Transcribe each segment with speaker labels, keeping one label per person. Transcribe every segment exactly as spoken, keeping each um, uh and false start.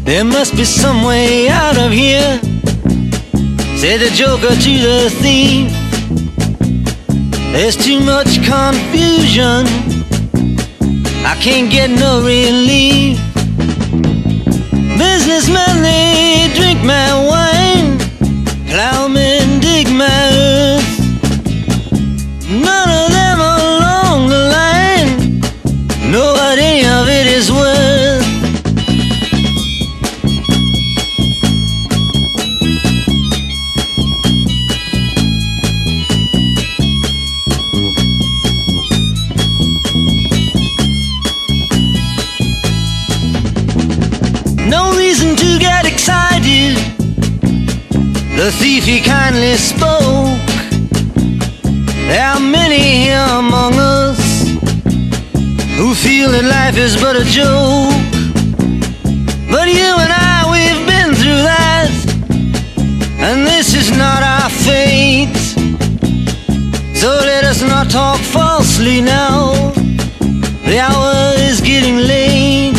Speaker 1: There must be some way out of here, said the joker to the thief. There's too much confusion, I can't get no relief. Businessmen, they drink my wine, plowmen dig my earth. None of them along the line know what any of it is worth. No reason to get excited, the thief he kindly spoke. There are many here among us who feel that life is but a joke. But you and I, we've been through that, and this is not our fate. So let us not talk falsely now, the hour is getting late.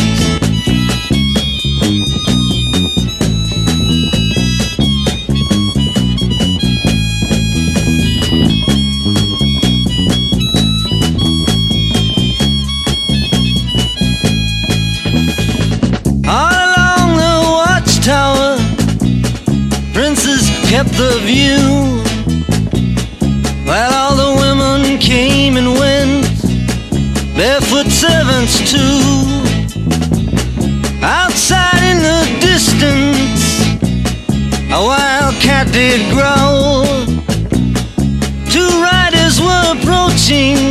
Speaker 1: Princes kept the view, while all the women came and went, barefoot servants too. Outside in the distance, a wild cat did growl. Two riders were approaching